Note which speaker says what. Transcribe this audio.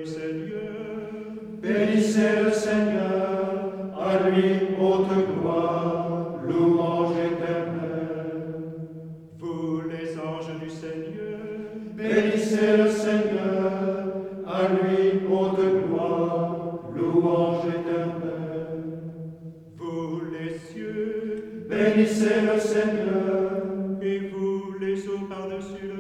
Speaker 1: du Seigneur.
Speaker 2: Bénissez le Seigneur, à lui haute gloire, louange éternelle.
Speaker 1: Vous les anges du Seigneur.
Speaker 2: Bénissez le Seigneur, à lui haute gloire, louange éternelle.
Speaker 1: Vous les cieux.
Speaker 2: Bénissez le Seigneur,
Speaker 1: Et vous les eaux par-dessus